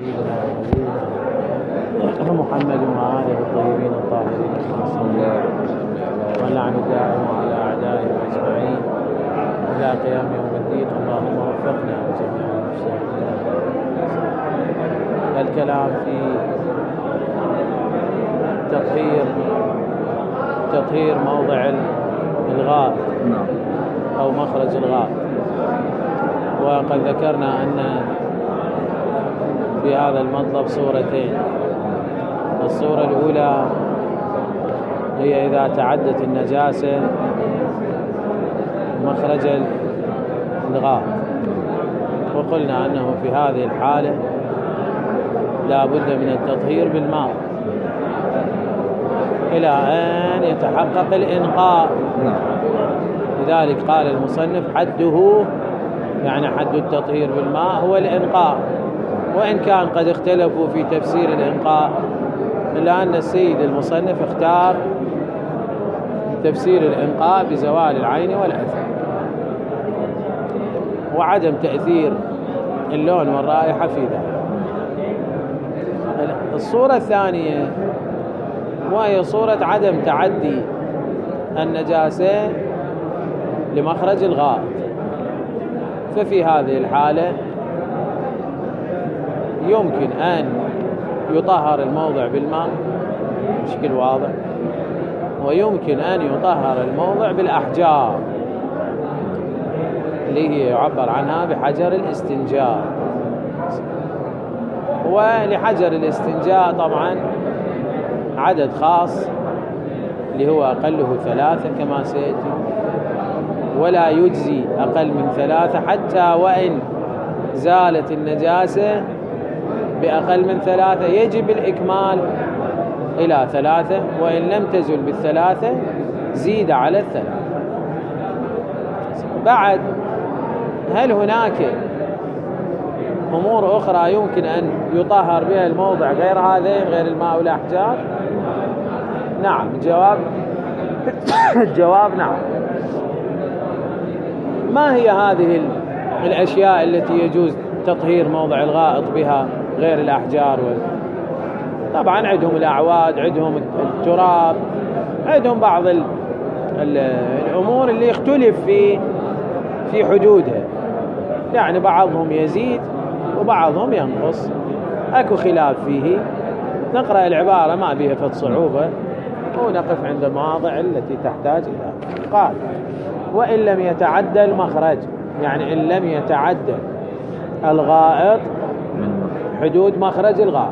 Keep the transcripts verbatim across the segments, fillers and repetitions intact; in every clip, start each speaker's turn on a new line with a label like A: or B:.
A: سيدنا ونبينا محمد وآله الطيبين الطاهرين ولعن دائم على أعدائهم أجمعين إلى قيام يوم الدين. اللهم وفقنا وجميع المشاهدين. الكلام في تطهير تطهير موضع الغائط أو مخرج الغائط، وقد ذكرنا أن في هذا المطلب صورتين. الصورة الأولى هي إذا تعدت النجاسة مخرج الغائط، وقلنا أنه في هذه الحالة لا بد من التطهير بالماء إلى أن يتحقق الإنقاء. لذلك قال المصنف حده، يعني حد التطهير بالماء هو الإنقاء، وإن كان قد اختلفوا في تفسير الإنقاء، إلا أن السيد المصنف اختار تفسير الإنقاء بزوال العين والأثر وعدم تأثير اللون والرائحة في ذلك. الصورة الثانية وهي صورة عدم تعدي النجاسة لمخرج الغائط، ففي هذه الحالة يمكن أن يطهر الموضع بالماء بشكل واضح، ويمكن أن يطهر الموضع بالأحجار اللي هي يعبر عنها بحجر الاستنجاء. ولحجر الاستنجاء طبعا عدد خاص اللي هو أقله ثلاثة كما سيأتي، ولا يجزي أقل من ثلاثة حتى وإن زالت النجاسة بأقل من ثلاثة يجب الإكمال إلى ثلاثة، وإن لم تزل بالثلاثة زيد على الثلاثة. بعد، هل هناك أمور أخرى يمكن أن يطهر بها الموضع غير هذين، غير الماء والأحجار؟ نعم. الجواب الجواب نعم. ما هي هذه الأشياء التي يجوز تطهير موضع الغائط بها غير الأحجار؟ طبعا عندهم الأعواد، عندهم التراب، عندهم بعض الأمور اللي يختلف في في حدودها، يعني بعضهم يزيد وبعضهم ينقص، أكو خلاف فيه. نقرأ العبارة ما بها فت صعوبة ونقف عند المواضع التي تحتاج إلى. قال وإن لم يتعدى المخرج، يعني إن لم يتعدى الغائط حدود مخرج الغائط،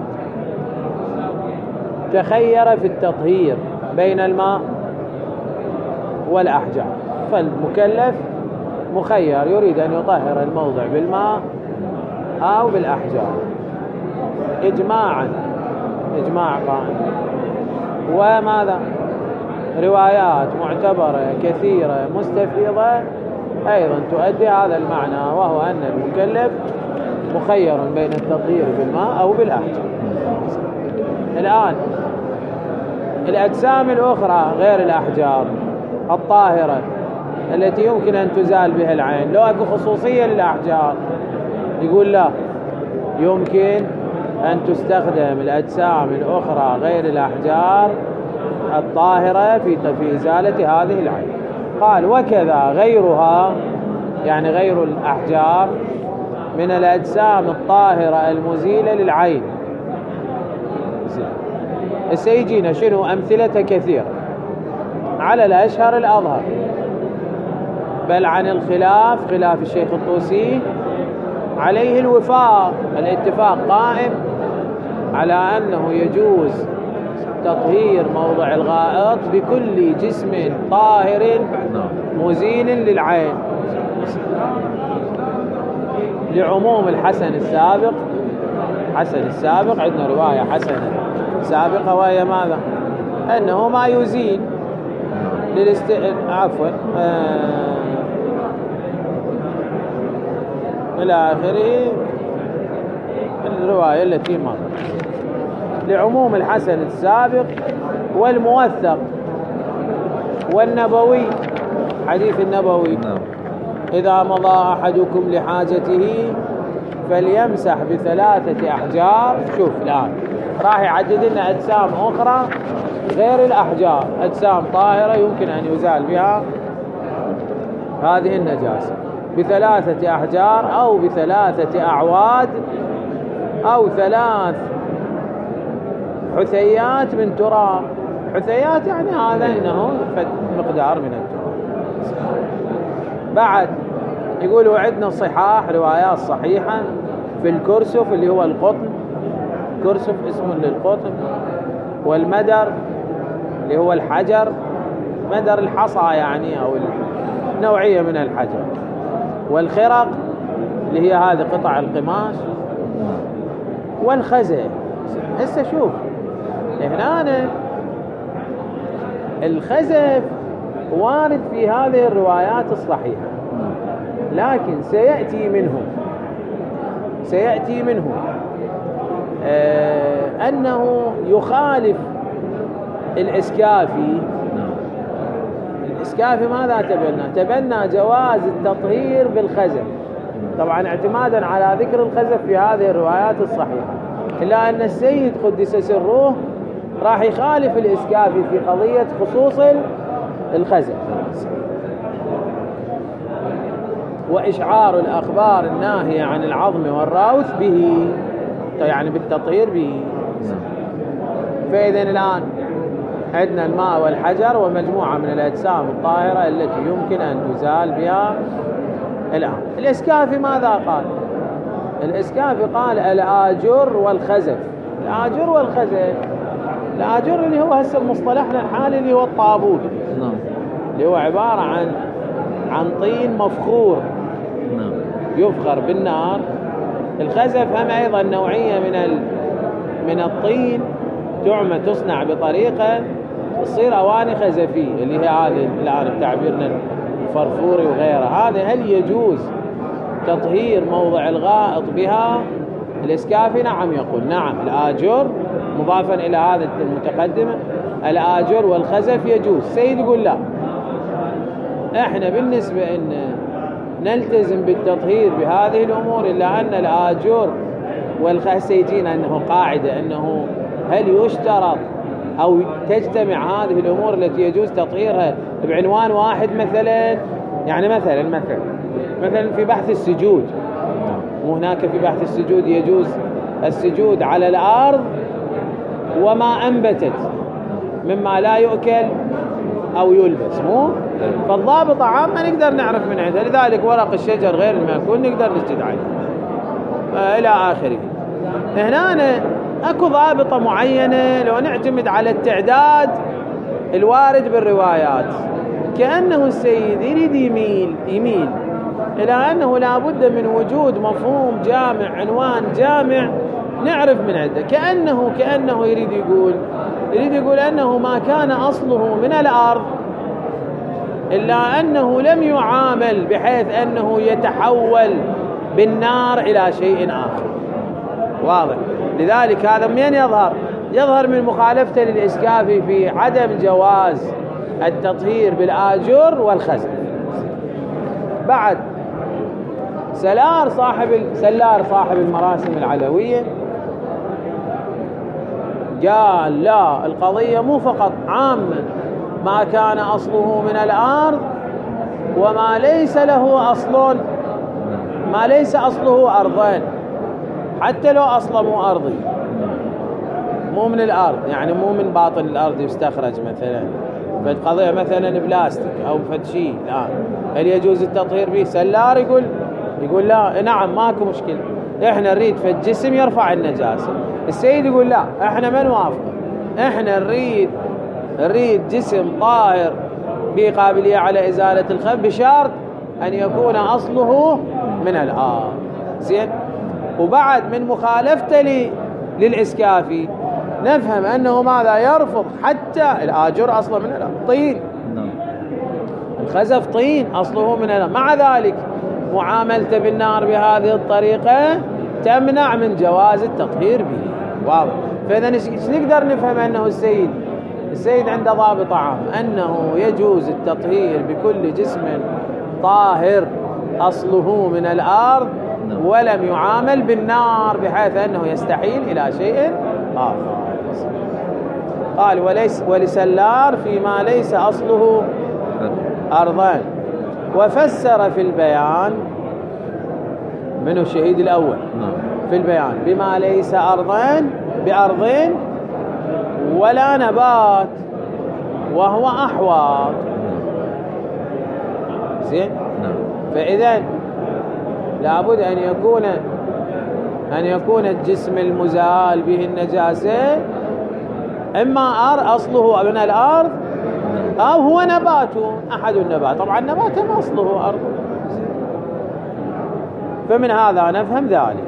A: تخير في التطهير بين الماء والأحجار، فالمكلف مخير يريد أن يطهر الموضع بالماء أو بالأحجار إجماعا، إجماع قائم. وماذا؟ روايات معتبرة كثيرة مستفيضة أيضا تؤدي هذا المعنى، وهو أن المكلف مخير بين التطهير بالماء أو بالأحجار. الآن الأجسام الأخرى غير الأحجار الطاهرة التي يمكن أن تزال بها العين، لو أكو خصوصية للأحجار يقول لا، يمكن أن تستخدم الأجسام الأخرى غير الأحجار الطاهرة في في إزالة هذه العين. قال وكذا غيرها، يعني غير الأحجار من الأجسام الطاهرة المزيلة للعين. سيجينا شنو أمثلة كثيرة على الأشهر الأظهر، بل عن الخلاف خلاف الشيخ الطوسي عليه الوفاق، الاتفاق قائم على أنه يجوز تطهير موضع الغائط بكل جسم طاهر مزيل للعين، لعموم الحسن السابق. حسن السابق عندنا رواية حسنة سابقة، وهي ماذا؟ أنه ما يزيل للاست... عفوا آه... إلى آخره الرواية التي مرت، لعموم الحسن السابق والموثق والنبوي، حديث النبوي إذا مضى أحدكم لحاجته فليمسح بثلاثة أحجار. شوف الآن راح يعدد لنا أجسام أخرى غير الأحجار، أجسام طاهرة يمكن أن يزال بها هذه النجاسة بثلاثة أحجار أو بثلاثة أعواد أو ثلاث حثيات من تراب. حثيات يعني هذا إنه مقدار من التراب. بعد يقولوا عندنا صحاح روايات صحيحة في الكرسف اللي هو القطن، كرسف اسم للقطن، والمدر اللي هو الحجر، مدر الحصى يعني أو نوعية من الحجر، والخرق اللي هي هذه قطع القماش، والخزف. هسه شوف هنا الخزف وارد في هذه الروايات الصحيحة، لكن سيأتي منه سيأتي منه آه أنه يخالف الإسكافي. الإسكافي ماذا تبنى؟ تبنى جواز التطهير بالخزف، طبعا اعتمادا على ذكر الخزف في هذه الروايات الصحيحة، إلا أن السيد قدس سره راح يخالف الإسكافي في قضية خصوص الخزف. وإشعار الأخبار الناهية عن العظم والراوث به، يعني بالتطهير به. فإذن الآن عندنا الماء والحجر ومجموعة من الأجسام الطاهرة التي يمكن أن تزال بها. الآن الإسكافي ماذا قال؟ الإسكافي قال الآجر والخزف. الآجر والخزف، الآجر اللي هو هسه مصطلحنا الحالي اللي هو الطابوت، اللي هو عبارة عن عن طين مفخور يفخر بالنار. الخزف هم أيضا نوعية من ال... من الطين تعمل تصنع بطريقة تصير أواني خزفية، اللي هي هذه الآن بتعبيرنا الفرفوري وغيرها. هذا هل يجوز تطهير موضع الغائط بها؟ الإسكافي نعم يقول نعم الآجر، مضافا إلى هذا المتقدمة الآجر والخزف يجوز. سيد يقول لا، احنا بالنسبة ان نلتزم بالتطهير بهذه الامور، الا ان الاجر والخزف يجينا انه قاعدة انه هل يشترط او تجتمع هذه الامور التي يجوز تطهيرها بعنوان واحد. مثلا يعني مثلا مثلا مثلا في بحث السجود، وهناك في بحث السجود يجوز السجود على الارض وما انبتت مما لا يؤكل او يلبس، مو فالضابط عام ما نقدر نعرف من عندها، لذلك ورق الشجر غير المأكول نقدر نسجد عليه آه الى اخره. هنا اكو ضابطة معينة لو نعتمد على التعداد الوارد بالروايات، كأنه السيد يريد يميل يميل الى انه لابد من وجود مفهوم جامع، عنوان جامع نعرف من عنده. كأنه كأنه يريد يقول يريد يقول أنه ما كان أصله من الأرض إلا أنه لم يعامل بحيث أنه يتحول بالنار إلى شيء آخر. واضح؟ لذلك هذا من يظهر يظهر من مخالفته للإسكافي في عدم جواز التطهير بالآجر والخزف. بعد سلار صاحب سلار صاحب المراسم العلوية قال لا، القضية مو فقط عامة ما كان أصله من الأرض وما ليس له أصل، ما ليس أصله أرضين، حتى لو أصله مو أرضي مو من الأرض، يعني مو من باطن الأرض يستخرج مثلا فالقضية مثلا بلاستيك أو فد شيء الآن هل يجوز التطهير به؟ سلار يقول يقول لا نعم ماكو مشكلة، احنا نريد فد جسم يرفع النجاسة. السيد يقول لا احنا ما نوافق، احنا نريد نريد جسم طاهر بقابلية على إزالة الخبث بشرط أن يكون أصله من الأرض. زين. وبعد من مخالفته لي للإسكافي نفهم أنه ماذا يرفض حتى الآجر أصله من الأرض طين، الخزف طين أصله من الأرض، مع ذلك معاملته بالنار بهذه الطريقة تمنع من جواز التطهير به. واضح؟ فإذا ايش نقدر نفهم أنه السيد السيد عنده ضابط عام أنه يجوز التطهير بكل جسم طاهر أصله من الأرض ولم يعامل بالنار بحيث أنه يستحيل إلى شيء آخر. قال وليس ولسلار فيما ليس أصله أرضان. وفسر في البيان من الشهيد الأول في البيان بما ليس أرضين بأرضين ولا نبات وهو أحواض. زين. فإذا لابد أن يكون أن يكون الجسم المزال به النجاسة إما أر أصله من الأرض أو هو نبات أحد النبات. طبعا النبات ما أصله أرض. فمن هذا نفهم ذلك.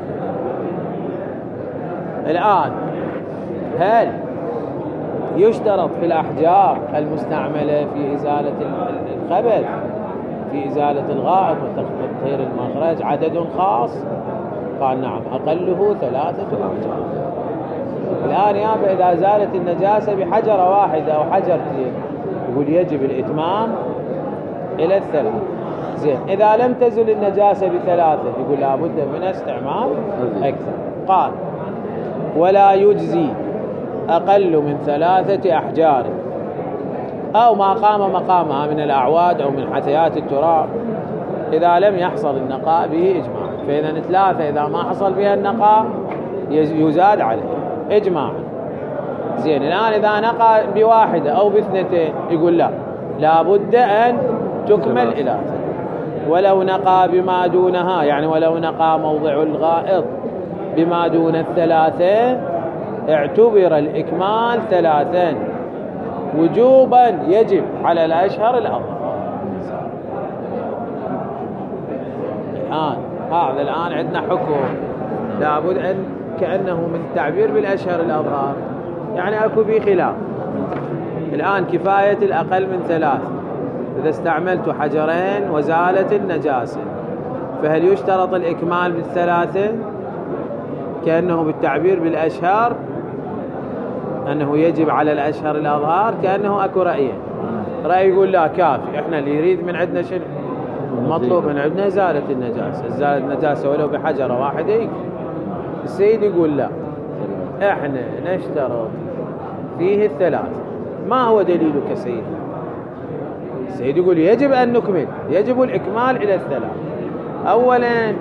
A: الآن هل يشترط في الأحجار المستعملة في إزالة الخبث في إزالة الغائط وتطهير المخرج عدد خاص؟ قال نعم، أقله ثلاثة أحجار. الآن يابا إذا زالت النجاسة بحجرة واحدة أو حجرتين يقول يجب الإتمام إلى الثلاث. زين. إذا لم تزل النجاسة بثلاثة يقول لابد من استعمال أكثر. قال ولا يجزي أقل من ثلاثة أحجار أو ما قام مقامها من الأعواد أو من حثيات التراب إذا لم يحصل النقاء به إجماعا. فإذا ثلاثة إذا ما حصل بها النقاء يزاد عليه إجماعا. زين. الآن إذا نقى بواحدة أو باثنتين يقول لا لابد أن تكمل إلى ثلاثة. ولو نقى بما دونها يعني ولو نقى موضع الغائط بما دون الثلاثة اعتبر الإكمال ثلاثا وجوبا يجب على الأشهر الأظهر. الآن هذا الآن عندنا حكم لابد أن كأنه من التعبير بالأشهر الأظهر يعني أكو به خلاف. الآن كفاية الأقل من ثلاث إذا استعملت حجرين وزالت النجاسة فهل يشترط الإكمال بالثلاثة كأنه بالتعبير بالأشهر أنه يجب على الأشهر الأظهار؟ كأنه أكو رأيين. رأي يقول لا كافي، إحنا اللي يريد من عندنا شنو المطلوب من عندنا إزالة النجاسة، إزالة النجاسة ولو بحجرة واحدة يكفي. السيد يقول لا إحنا نشترط فيه الثلاث. ما هو دليلك سيد؟ السيد يقول يجب أن نكمل، يجب الإكمال إلى الثلاث. أولا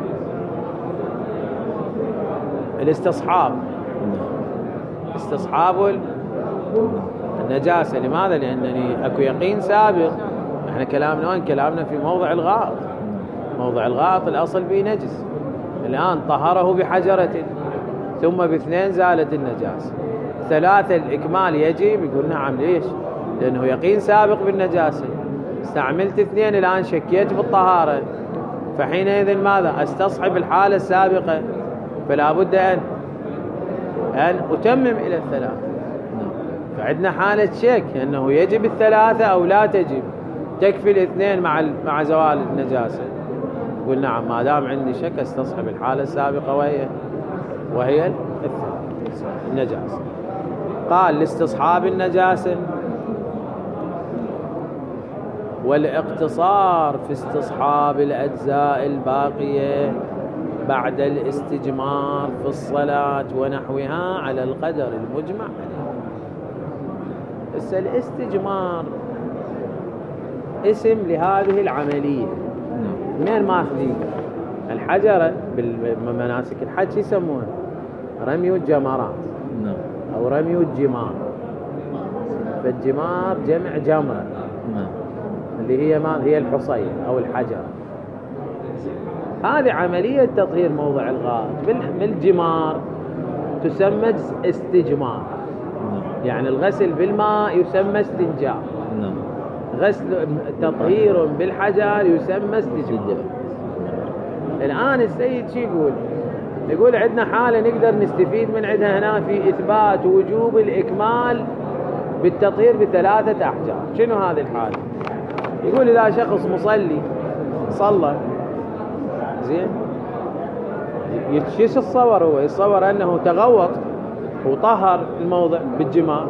A: الاستصحاب، استصحاب النجاسة. لماذا؟ لأنني أكو يقين سابق. احنا كلامنا وين؟ كلامنا في موضع الغائط. موضع الغائط الأصل به نجس. الآن طهره بحجرة ثم باثنين زالت النجاسة. ثلاثة الإكمال يجب. يقول نعم. ليش؟ لأنه يقين سابق بالنجاسة. استعملت اثنين الآن شكيت بالطهارة فحينئذ ماذا؟ استصحب الحالة السابقة. فلا بد أن أن أتمم إلى الثلاثة. فعندنا حالة شك أنه يجب الثلاثة أو لا تجب. تكفي الاثنين مع مع زوال النجاسة. يقول نعم ما دام عندي شك استصحب الحالة السابقة وهي وهي النجاسة. قال لاستصحاب النجاسة والاقتصار في استصحاب الأجزاء الباقية بعد الاستجمار في الصلاة ونحوها على القدر المجمع عليه. بس الاستجمار اسم لهذه العملية. منين ماخذين؟ الحجرة بالمناسك الحج يسمونها رمي الجمرات أو رمي الجمار. فالجمار جمع جمرة اللي هي ما هي الحصية أو الحجرة. هذه عملية تطهير موضع الغائط بالجمار تسمى استجمار. يعني الغسل بالماء يسمى استنجاء. غسل تطهير بالحجر يسمى استجمار. الآن السيد شو يقول؟ يقول عندنا حالة نقدر نستفيد من عندها هنا في إثبات وجوب الإكمال بالتطهير بثلاثة أحجار. شنو هذه الحالة؟ يقول إذا شخص مصلي صلى زين يتشيش الصور، هو يتصور أنه تغوط وطهر الموضع بالجماع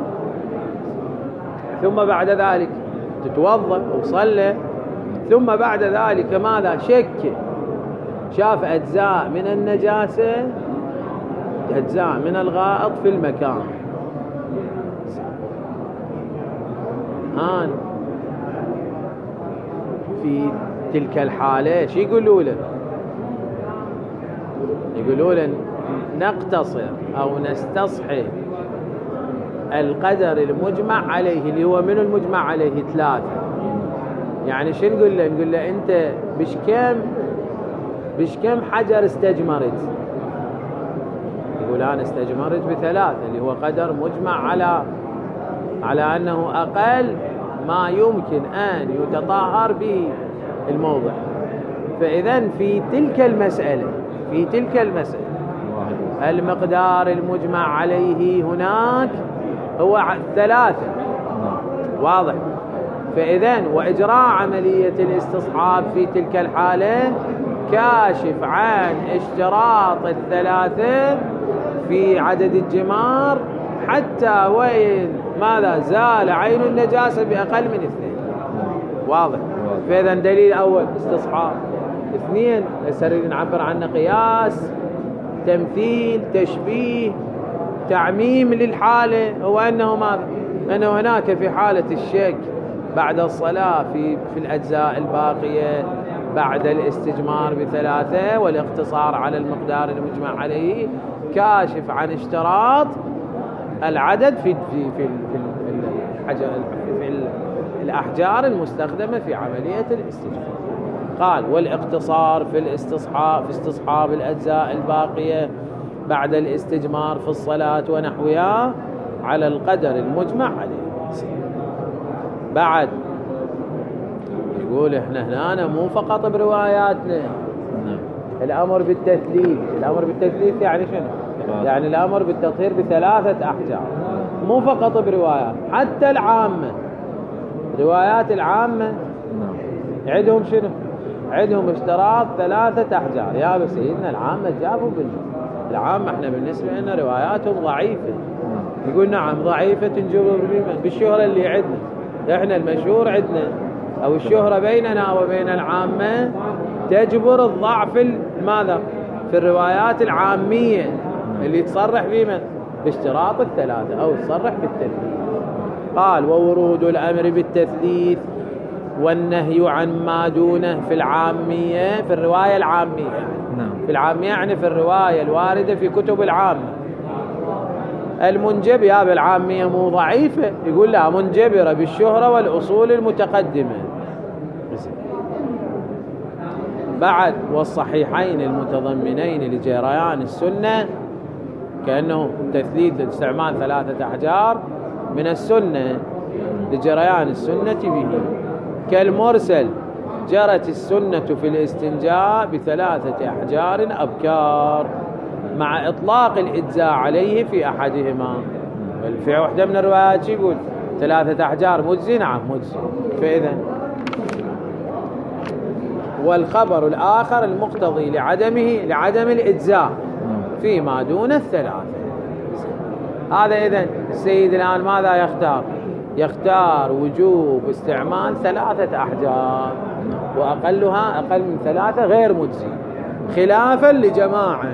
A: ثم بعد ذلك تتوضأ وصلى ثم بعد ذلك ماذا؟ شك شاف أجزاء من النجاسة، أجزاء من الغائط في المكان. الآن في تلك الحالة شو يقولوا له؟ يقولوا له نقتصر أو نستصحي القدر المجمع عليه، اللي هو من المجمع عليه ثلاثة. يعني شو نقول له؟ نقول له أنت بش كم بش كم حجر استجمرت؟ يقول أنا استجمرت بثلاثة، اللي هو قدر مجمع على على أنه أقل ما يمكن أن يتطهر به الموضع. فإذن في تلك المسألة في تلك المسألة المقدار المجمع عليه هناك هو ثلاثة، واضح؟ فإذن وإجراء عملية الاستصحاب في تلك الحالة كاشف عن اشتراط الثلاثة في عدد الجمار، حتى وين ماذا زال عين النجاسة بأقل من اثنين. واضح؟ فإذا دليل أول استصحاب. اثنين نريد نعبر عنه قياس، تمثيل، تشبيه، تعميم للحالة. هو أنه ماذا؟ أنه هناك في حالة الشك بعد الصلاة في في الأجزاء الباقية بعد الاستجمار بثلاثة والاقتصار على المقدار المجمع عليه كاشف عن اشتراط العدد في في في الحجر في الأحجار المستخدمة في عملية الاستجمار. قال والاقتصار في الاستصحاب في استصحاب الأجزاء الباقية بعد الاستجمار في الصلاة ونحوها على القدر المجمع عليه. بعد يقول احنا هنا مو فقط برواياتنا الأمر بالتثليث. الأمر بالتثليث يعني شنو؟ يعني الأمر بالتطهير بثلاثة أحجار، مو فقط بروايات، حتى العامة. روايات العامة عندهم شنو؟ عندهم اشتراط ثلاثة أحجار. يا سيدنا العامة جابوا بالنسبة العامة احنا بالنسبة لنا رواياتهم ضعيفة. يقول نعم ضعيفة تنجبر بالشهرة اللي عندنا احنا، المشهور عندنا أو الشهرة بيننا وبين العامة تجبر الضعف ماذا في الروايات العامية اللي تصرح بما باشتراط الثلاثة أو تصرح بالتثليث. قال وورود الأمر بالتثليث والنهي عن ما دونه في العامية، في الرواية العامية يعني. في العامية يعني في الرواية الواردة في كتب العامة. المنجب يا بالعامية مو ضعيفة، يقول لا منجبرة بالشهرة والأصول المتقدمة. بعد والصحيحين المتضمنين لجريان السنة، كأنه تثليث استعمال ثلاثة أحجار من السنة لجريان السنة به، كالمرسل جرت السنة في الاستنجاء بثلاثة أحجار أبكار مع إطلاق الإجزاء عليه في أحدهما. في واحدة من الروايات يقول ثلاثة أحجار مجزي، نعم مجزي. فإذا والخبر الآخر المقتضي لعدمه لعدم الإجزاء فيما دون الثلاثة. هذا إذن السيد الآن ماذا يختار؟ يختار وجوب استعمال ثلاثة أحجار وأقلها أقل من ثلاثة غير مجزي، خلافا لجماعة.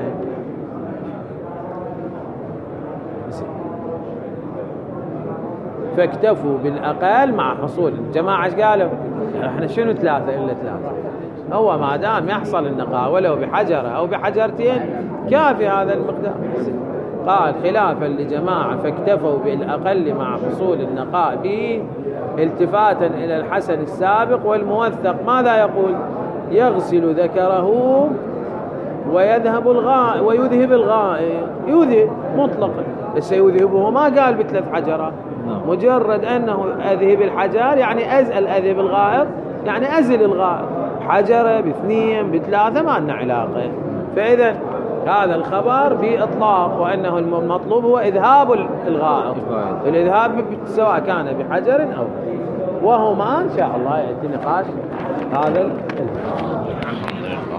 A: فاكتفوا بالأقل مع حصول الجماعة. ايش قالوا؟ احنا شنو ثلاثة إلا ثلاثة؟ هو ما دام يحصل النقاء ولو بحجرة أو بحجرتين كافي هذا المقدار. قال خلافا لجماعة فاكتفوا بالأقل مع حصول النقاء به، التفاتا إلى الحسن السابق والموثق. ماذا يقول؟ يغسل ذكره ويذهب الغائط ويذهب الغائط، يذهب مطلقا، بس يذهبه ما قال بثلاث حجرات، مجرد أنه أذهب الحجر يعني أزل أذهب الغائط يعني أزل الغائط، حجرة باثنين بثلاثة ما لنا علاقة. فإذا هذا الخبر بإطلاق، وأنه المطلوب هو إذهاب الغائط، الإذهاب سواء كان بحجر أو، وهما إن شاء الله يأتي نقاش هذا.